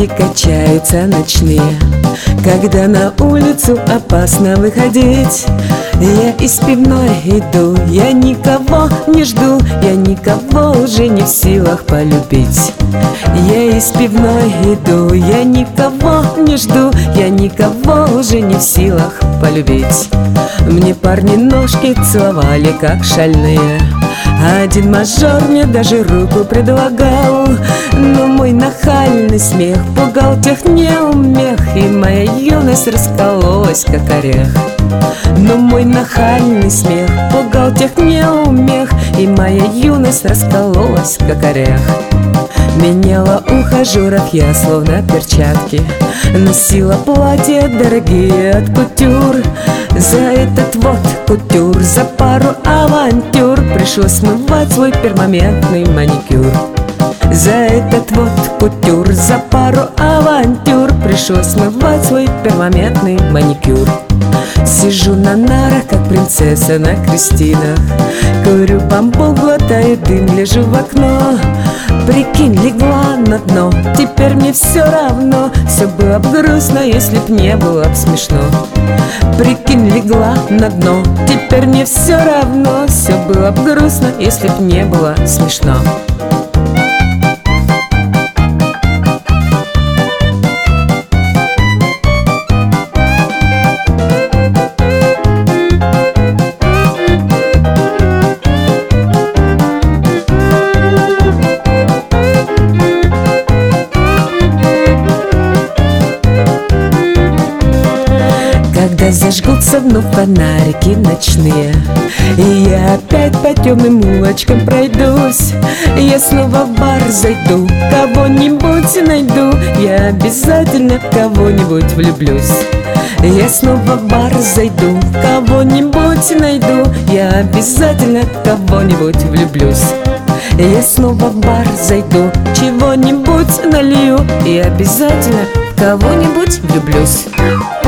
девушки качаются ночные, когда на улицу опасно выходить. Я из пивной иду, я никого не жду, я никого уже не в силах полюбить. Я из пивной иду, я никого не жду, я никого уже не в силах полюбить. Мне парни ножки целовали как шальные, один мажор мне даже руку предлагал, но мой нахальный смех пугал тех неумех, и моя юность раскололась как орех. Но мой нахальный смех пугал тех неумех, и моя юность раскололась как орех. Меняла ухажеров я словно перчатки, носила платья дорогие от кутюр. За этот вот кутюр, за пару авантюр пришлось смывать свой перманентный маникюр. За этот вот кутюр, за пару авантюр пришлось смывать свой перманентный маникюр. Сижу на нарах, как принцесса на крестинах, курю бамбук, глотаю дым, гляжу в окно. Прикинь, легла на дно, теперь мне все равно. Все было б грустно, если б не было б смешно. Прикинь, легла на дно, теперь мне все равно. Все было б грустно, если б не было смешно. Когда зажгутся вновь фонарики ночные, и я опять по темным улочкам пройдусь, я снова в бар зайду, кого-нибудь найду, я обязательно в кого-нибудь влюблюсь. Я снова в бар зайду, кого-нибудь найду, я обязательно в кого-нибудь влюблюсь. Я снова в бар зайду, чего-нибудь налью, и обязательно в кого-нибудь влюблюсь.